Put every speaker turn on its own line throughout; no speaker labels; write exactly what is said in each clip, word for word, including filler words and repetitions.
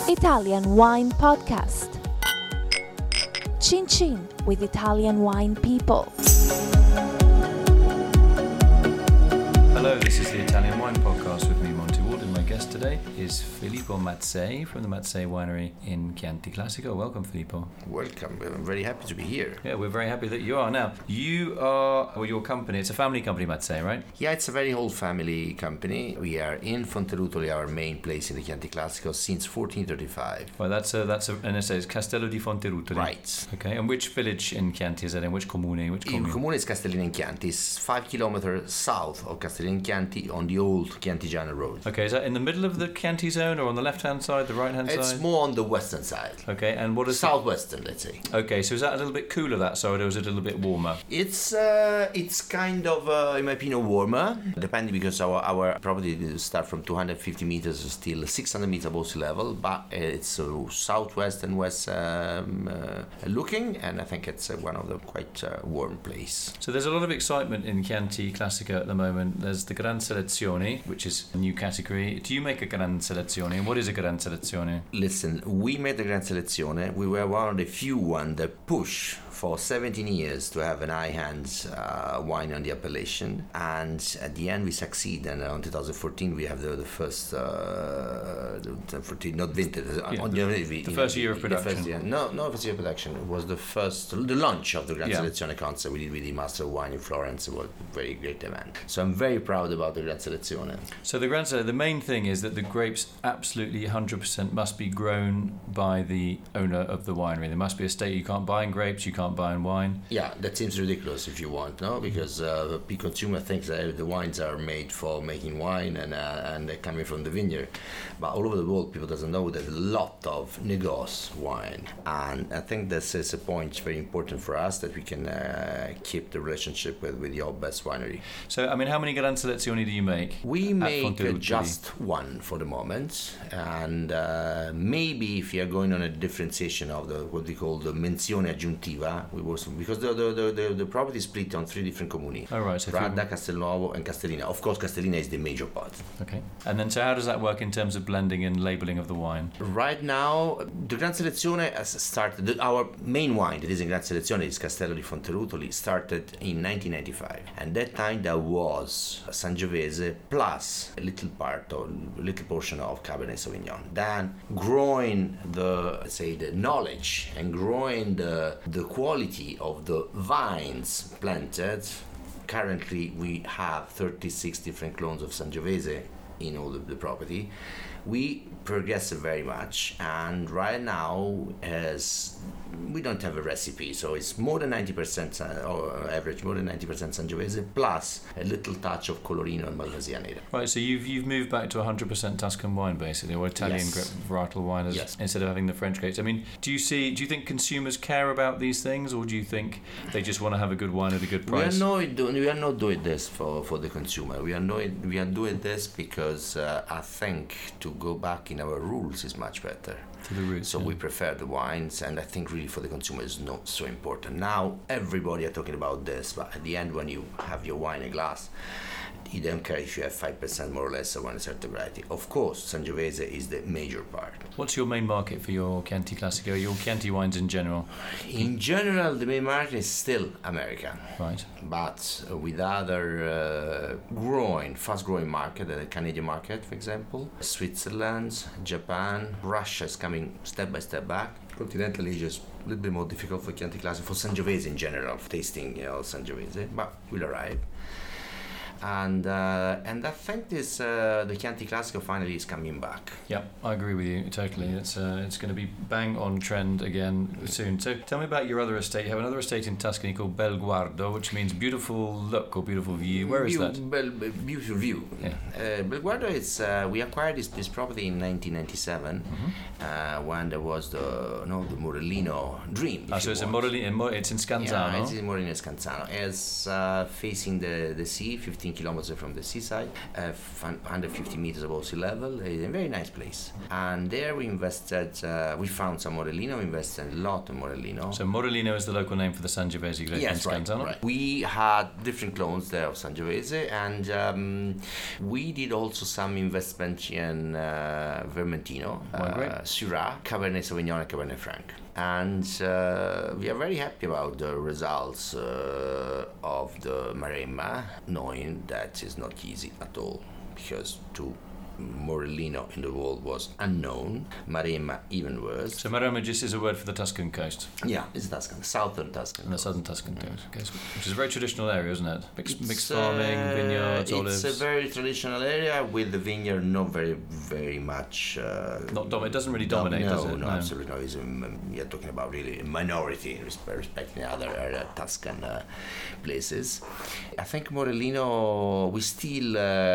Italian Wine Podcast. Chin Chin with Italian wine people.
Hello, this is the Italian Wine Podcast with me, Monty Ward, and my guest today is Filippo Mazzei from the Mazzei Winery in Chianti Classico. Welcome, Filippo.
Welcome. I'm very happy to be here.
Yeah, we're very happy that you are. Now, you are, well, your company, it's a family company, Mazzei, right?
Yeah, it's a very old family company. We are in Fonterutoli, our main place in the Chianti Classico, since fourteen thirty-five.
Well, that's a, that's a, and it says Castello di Fonterutoli.
Right.
Okay, and which village in Chianti is that in? Which comune? Which commune?
Il comune is Castellina in Chianti. It's five kilometers south of Castellina in Chianti on the old Chiantigiana road.
Okay, is that in the middle of the Chianti zone or on the left-hand side, the right-hand side?
It's more on the western side.
Okay, and what is
Southwestern, let's say.
Okay, so is that a little bit cooler that side, or is it a little bit warmer?
It's uh, it's kind of, uh, in my opinion, warmer, depending because our, our property start from two hundred fifty meters still six hundred meters above sea level, but it's uh, southwest and west um, uh, looking, and I think it's uh, one of the quite uh, warm place.
So there's a lot of excitement in Chianti Classico at the moment. There's the Gran Selezione, which is a new category. Do you make a Gran Selezione? And what is a Gran Selezione?
Listen, we made the Gran Selezione. We were one of the few ones that push for seventeen years to have an high-end uh, wine on the appellation, and at the end we succeed. And on twenty fourteen we have the, the first, uh, the fourteen, not vintage,
Yeah,
on
the,
the,
the first year of production.
The first year, no, no, first year of production. It was the first, the launch of the Gran
Yeah.
Selezione concept we did with the Master of Wine in Florence. It was a very great event. So I'm very proud about the Gran Selezione.
So the Gran Selezione, the main thing is that the grapes absolutely one hundred percent must be grown by the owner of the winery. There must be a state you can't buy in grapes, you can't buy in wine.
Yeah, that seems ridiculous if you want, no? Because uh, the consumer thinks that the wines are made for making wine and uh, and they're coming from the vineyard. But all over the world, people doesn't know that a lot of négoce wine. And I think this is a point very important for us, that we can uh, keep the relationship with, with your best winery.
So, I mean, how many Gran Selezioni do you make?
We
at
make uh,
Fonterutoli?
just one for the moment, and uh, maybe if you are going on a differentiation of the what we call the menzione aggiuntiva, we was because the the, the, the, the property is split on three different comuni.
Oh, right. So if you-
Radda, Castelnuovo, and Castellina. Of course, Castellina is the major part.
Okay. And then, so how does that work in terms of blending and labelling of the wine?
Right now, the Gran Selezione has started. The, our main wine that is in Gran Selezione is Castello di Fonterutoli. Started in nineteen ninety-five, and that time there was Sangiovese plus a little part or a little portion of Cabernet Sauvignon. Then growing the let's say the knowledge and growing the the quality of the vines planted. Currently, we have thirty-six different clones of Sangiovese in all of the property. We progress very much, and right now, as we don't have a recipe, so it's more than ninety percent uh, or average, more than ninety percent Sangiovese plus a little touch of Colorino and Malvasia.
Right, so you've you've moved back to one hundred percent Tuscan wine, basically, or Italian
Yes.
gra- varietal wine, as,
Yes.
instead of having the French grapes. I mean, do you see? Do you think consumers care about these things, or do you think they just want to have a good wine at a good
We are
price?
not do- we are not doing this for, for the consumer. We are not, we are doing this because uh, I think to go back in our rules is much better.
To the roots.
So
yeah.
we prefer the wines, and I think really for the consumer is not so important. Now everybody are talking about this, but at the end, when you have your wine in a glass, you don't care if you have five percent more or less of one certain variety. Of course, Sangiovese is the major part.
What's your main market for your Chianti Classico, your Chianti wines in general?
In general, the main market is still America.
Right.
But uh, with other uh, growing, fast-growing market, the Canadian market, for example, Switzerland, Japan, Russia is coming step by step back. Continental Asia is a little bit more difficult for Chianti Classico, for Sangiovese in general, for tasting, you know, Sangiovese, but will arrive. And uh, and I think this uh, the Chianti Classico finally is coming back.
Yeah, I agree with you totally. It's uh, it's going to be bang on trend again soon. So tell me about your other estate. You have another estate in Tuscany called Bel Guardo, which means beautiful look or beautiful view. Where is
View-
that?
Bel, Bel- beautiful view.
Yeah.
Uh, Bel Guardo is uh, we acquired this, this property in nineteen ninety-seven
Mm-hmm.
uh, when there was the no the Morellino dream. if
Ah, so
you
it's in
want.
Morelli, in Mo- it's in
Yeah,
Scanzano.
it's in Morellino Scanzano. It's uh, facing the the sea, fifteen fifteen kilometers from the seaside, uh, one hundred fifty meters above sea level. It's a very nice place. And there we invested, uh, we found some Morellino, we invested a lot in Morellino.
So Morellino is the local name for the Sangiovese grape
Yes,
in
right,
Scanzano?
right. We had different clones there of Sangiovese, and um, we did also some investment in uh, Vermentino, uh, Syrah, Cabernet Sauvignon, and Cabernet Franc. And uh, we are very happy about the results uh, of the Maremma, knowing that it's not easy at all, because to Morellino in the world was unknown, Maremma even worse.
So Maremma just is a word for the Tuscan coast?
Yeah, it's Tuscan, southern Tuscan.
And the southern Tuscan coast, okay. Which is a very traditional area, isn't it? Mixed,
It's,
mixed farming,
uh,
vineyards, olives.
It's a very traditional area with the vineyard not very, very much... Uh,
not dom- it doesn't really dominate,
no,
does it?
No, no, absolutely no. It's a, we are talking about really a minority respecting other uh, Tuscan uh, places. I think Morellino, we still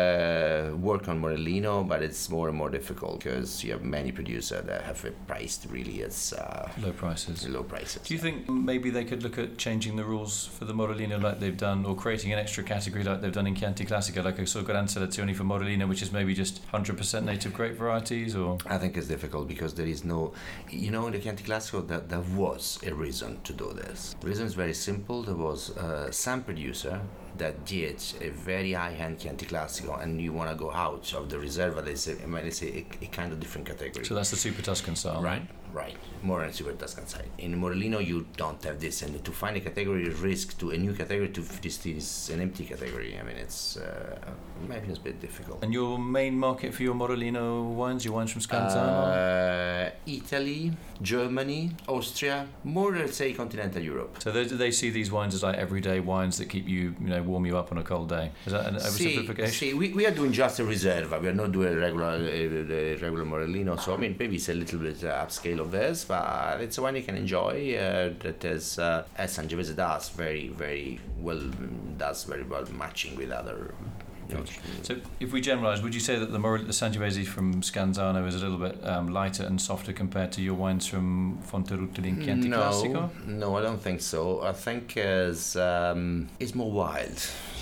uh, work on Morellino, but it's more and more difficult because you have many producers that have it priced really as uh,
low prices.
Low prices.
Do you think maybe they could look at changing the rules for the Morellino like they've done, or creating an extra category like they've done in Chianti Classica, like a sort of Gran Selezione for Morellino, which is maybe just one hundred percent native grape varieties? Or
I think it's difficult because there is no, you know, in the Chianti Classico that there was a reason to do this. The reason is very simple. There was uh, some producer that did a very high-end Chianti Classico, and you want to go out of the Riserva, they say, I mean, it's a, a kind of different category.
So that's the Super Tuscan style,
right? Right, more on the Super Tuscan side. In Morellino, you don't have this, and to find a category is risk to a new category to this is an empty category. I mean, it's uh, maybe it's a bit difficult.
And your main market for your Morellino wines, your wines from Scanzano?
Uh, Italy, Germany, Austria, more let's say continental Europe.
So they, they see these wines as like everyday wines that keep you, you know, warm you up on a cold day. Is that an oversimplification?
See, see we, we are doing just a Riserva. We are not doing a regular, a, a regular Morellino. So I mean, maybe it's a little bit uh, upscale of this, but it's a wine you can enjoy. Uh, that is, uh, as Sangiovese does, very, very well, does very well matching with other. You know.
So, if we generalise, would you say that the, Mor- the Sangiovese from Scanzano is a little bit um, lighter and softer compared to your wines from Fonterutoli and Chianti
no,
Classico?
No, I don't think so. I think it's, um, it's more wild.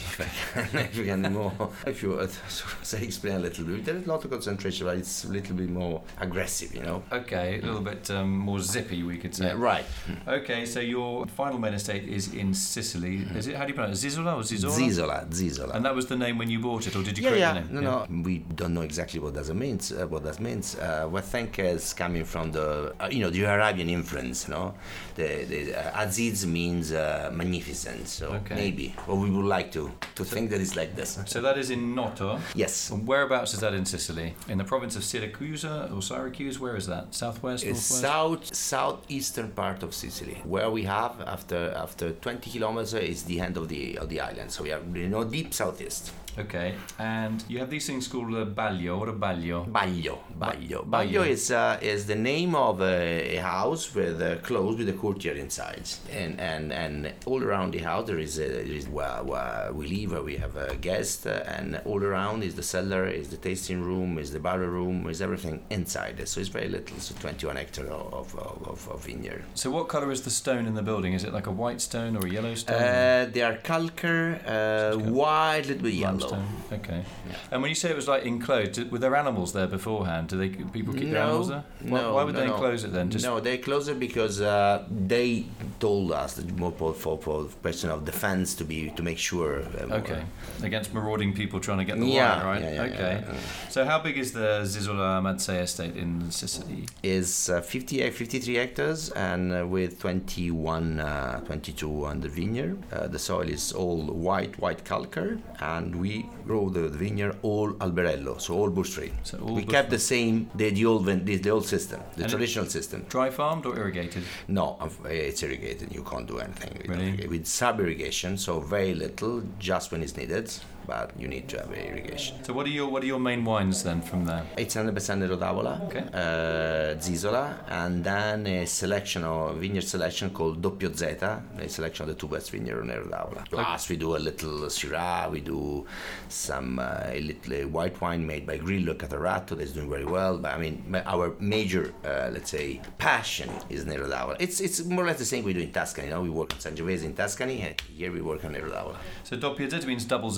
if you can more, if you uh, say explain a little bit, there is a lot of concentration, but it's a little bit more aggressive, you know.
Okay, a little bit um, more zippy, we could say.
Yeah, right.
Okay, so your final main estate is in Sicily. Is it? How do you pronounce it? Zizola or Zizola?
Zizola, Zizola.
And that was the name when you bought it, or did you
yeah,
create
yeah.
the name?
No, yeah, no, we don't know exactly what that means. Uh, what that means. Uh, we think is coming from the, uh, you know, the Arabian influence. You know, the, the uh, Aziz means uh, magnificent. So
okay.
maybe, or we would like to to so, think that it's like this.
So that is in Noto.
Yes.
And whereabouts is that in Sicily? In the province of Syracuse or Syracuse? Where is that? Southwest,
it's
northwest?
south southeastern part of Sicily. Where we have after after twenty kilometers is the end of the of the island. So we are, you know, deep southeast.
Okay, and you have these things called uh, Baglio. What a Baglio?
Baglio, Baglio. Baglio is uh, is the name of a, a house with a close with a courtyard inside, and and and all around the house there is a, there is where, where we live, where we have a guest, uh, and all around is the cellar, is the tasting room, is the barrel room, is everything inside. So it's very little. So twenty-one hectares of of, of, of vineyard.
So what color is the stone in the building? Is it like a white stone or a yellow stone?
Uh, they are calcar, uh, white, little bit yellow.
Stone. Okay. Yeah. And when you say it was like enclosed, were there animals there beforehand? Do they people keep
no,
their animals there? Why,
no.
Why would
no,
they
no.
enclose it then? Just
no, they closed it because uh, they told us that more for for, for question of defense to be to make sure. Uh,
okay. Against marauding people trying to get the
yeah,
wine, right?
Yeah, yeah,
okay.
Yeah, yeah.
So how big is the Zizola Mazzei estate in Sicily?
Is uh, fifty, fifty-three hectares and uh, with twenty-one, uh, twenty-two on the vineyard. Uh, the soil is all white, white calcar, and we grow the vineyard all alberello, so all bush tree. So all we bush kept farm. the same, the, the old the, the old system, the and traditional system.
Dry farmed or irrigated?
No, it's irrigated. You can't do anything with,
really?
with sub irrigation, so very little, just when it's needed. But you need to have irrigation.
So what are your what are your main wines then from there?
It's one hundred percent Nero d'Avola,
okay.
uh, Zizola, and then a selection of vineyard selection called Doppio Zeta, a selection of the two best vineyards of Nero d'Avola. Plus we do a little Syrah, we do some uh, a little white wine made by Grillo Catarato that's doing very well. But I mean, our major, uh, let's say, passion is Nero d'Avola. It's it's more or less the same we do in Tuscany. You know, we work on Sangiovese in Tuscany, and here we work on Nero d'Avola.
So Doppio Zeta means double Z.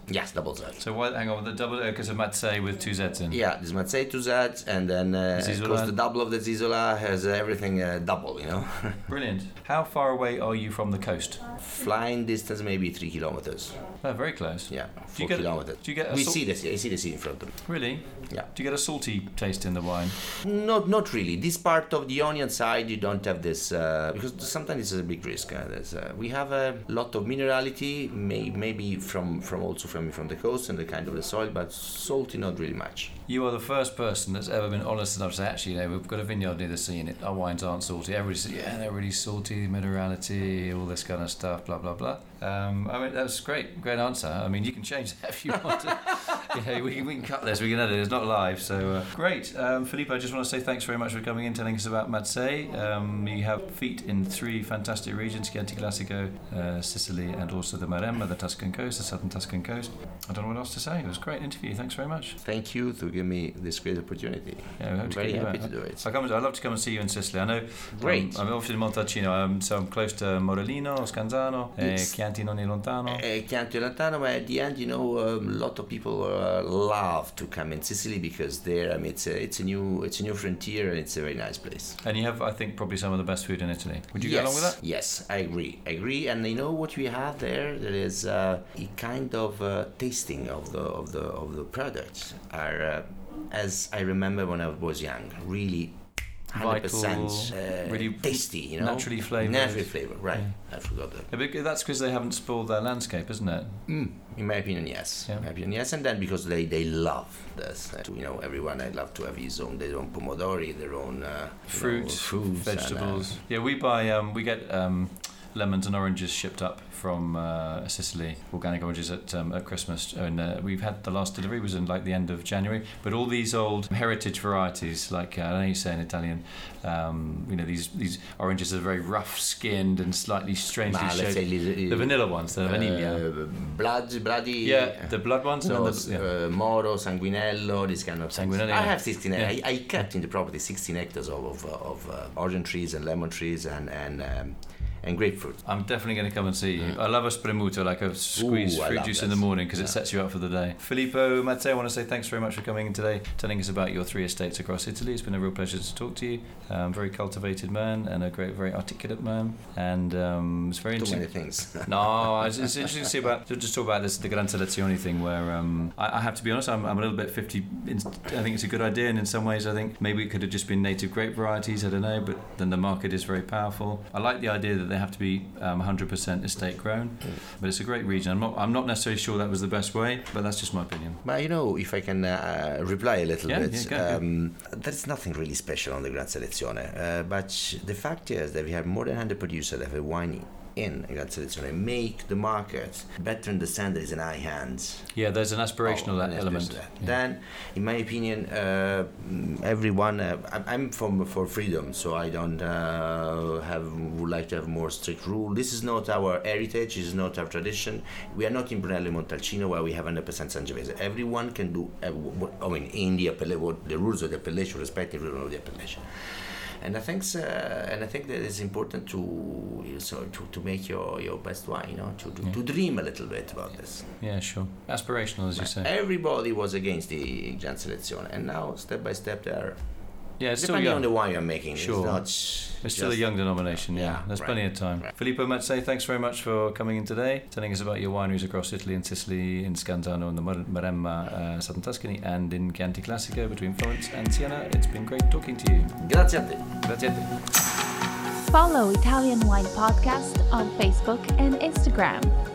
Yes, double Z.
So why, hang on, the double, because of Mazzei with two Zs in.
Yeah, there's Mazzei two Zs, and then uh, of course the double of the Zisola has uh, everything uh, double, you know.
Brilliant. How far away are you from the coast?
Flying distance maybe three kilometers.
Oh, very close.
Yeah,
Do
four
you get,
kilometers.
do you get a
we
sal-
see this. I see the sea in front of me.
Really?
Yeah.
Do you get a salty taste in the wine?
Not, not really. This part of the onion side, you don't have this uh, because sometimes it's a big risk. Uh, there's, uh, we have a lot of minerality, may, maybe from, from also from from the coast and the kind of the soil, but salty not really much.
You are the first person that's ever been honest enough to say, actually, you know, we've got a vineyard near the sea and it, our wines aren't salty. Everybody says, yeah, they're really salty, minerality, all this kind of stuff, blah, blah, blah. Um, I mean, that's great, great answer. I mean, you can change that if you want to. You know, we, we can cut this, we can edit it, it's not live, so uh, great. Um, Filippo, I just want to say thanks very much for coming in, telling us about Mazzei. Um, you have feet in three fantastic regions, Chianti Classico, uh, Sicily, and also the Maremma, the Tuscan coast, the southern Tuscan coast. I don't know what else to say. It was a great interview. Thanks very much.
Thank you to give me this great opportunity.
Yeah, we hope
I'm
to
very
get you
happy
back.
to do it.
I come, I'd love to come and see you in Sicily. I know.
Great.
Um, I'm obviously in Montalcino, um, so I'm close to Morellino, Scanzano, eh,
Yes.
Chianti non è lontano.
Uh, Chianti Lontano, but at the end, you know, um, a lot of people uh, love to come in Sicily because there, I mean, it's a, it's a new, it's a new frontier, and it's a very nice place.
And you have, I think, probably some of the best food in Italy. Would you
yes,
go along with that?
Yes, I agree. I agree. And you know what we have there? There is uh, a kind of uh, tasting of the of the of the products are, uh, as I remember when I was young, really. one hundred percent
Vital,
uh,
really
tasty, you know,
naturally flavoured.
Naturally flavored, right?
Yeah.
I forgot that.
Yeah, but that's because they haven't spoiled their landscape, isn't it?
Mm, in my opinion, yes.
Yeah.
In my opinion, yes, and then because they, they love this, uh, you know, everyone they love to have his own their own pomodori, their own uh,
Fruit,
know, fruits,
vegetables.
And, uh,
Yeah, we buy, um, we get um, lemons and oranges shipped up from uh, Sicily, organic oranges at um, at Christmas, and uh, we've had the last delivery was in like the end of January. But all these old heritage varieties, like uh, I don't know you say in Italian, um, you know these these oranges are very rough skinned and slightly strangely
Ma, let's
shaped.
say li-
The vanilla ones, the vanilla.
uh, blood, bloody.
Yeah, the blood ones.
So,
and the, yeah.
uh, Moro, Sanguinello, this kind of things.
Sanguinello,
I
yeah.
have sixteen.
Yeah.
I, I kept in the property sixteen hectares of of, of uh, orange trees and lemon trees and and um, and grapefruit.
I'm definitely going to come and see you. I love a spremuto, like a squeezed
Ooh, I
fruit
love
juice
that.
in the morning because
Yeah.
it sets you up for the day. Filippo Mazzei, I want to say thanks very much for coming in today, telling us about your three estates across Italy. It's been a real pleasure to talk to you. Um, very cultivated man and a great, very articulate man, and um, it's very
Too
interesting.
many things.
No, it's, it's interesting to see about to just talk about this the Gran Selezione thing. Where um, I, I have to be honest, I'm, I'm a little bit fifty. I think it's a good idea, and in some ways, I think maybe it could have just been native grape varieties. I don't know, but then the market is very powerful. I like the idea that they have to be um, one hundred percent estate grown, but it's a great region. I'm not I'm not necessarily sure that was the best way, but that's just my opinion.
But you know, if I can uh, reply a little
Yeah,
bit,
yeah, go, go.
um, there's nothing really special on the Gran Selezione. Uh, but the fact is that we have more than one hundred producers that have wine in Gran Selezione, make the market better understand there is an high hands.
Yeah, there's an aspirational
Oh, an
element.
aspirational.
Yeah.
Then, in my opinion, uh, everyone. Uh, I'm- I'm from for freedom, so I don't uh, have would like to have more strict rule. This is not our heritage. This is not our tradition. We are not in Brunello Montalcino where we have one hundred percent Sangiovese. Everyone can do. Uh, what, I mean, in the appellation, what the rules of the appellation, respect the rules of the appellation. And I think, uh, and I think that it's important to so to, to make your, your best wine, you know, to to,
Yeah.
to dream a little bit about this.
Yeah, sure. Aspirational, as you say.
Everybody was against the Gran Selezione, and now step by step they are.
Yeah, it's still
Depending
young.
on the wine you're making,
Sure.
it's not.
It's still a
just-
young denomination, yeah.
Yeah,
There's
right,
plenty of time.
right.
Filippo Mazzei, thanks very much for coming in today, telling us about your wineries across Italy and Sicily, in Scanzano and the Mar- Maremma, uh, southern Tuscany, and in Chianti Classico between Florence and Siena. It's been great talking to you.
Grazie a te.
Grazie a te.
Follow Italian Wine Podcast on Facebook and Instagram.